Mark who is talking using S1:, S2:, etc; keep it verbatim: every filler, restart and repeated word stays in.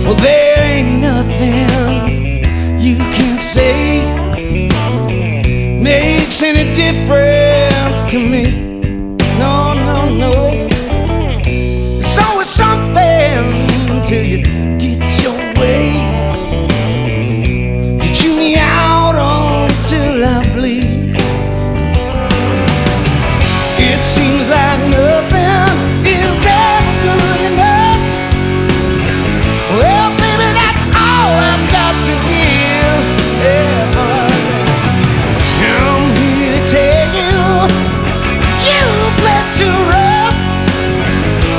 S1: Well, there ain't nothing you can say makes any difference to me.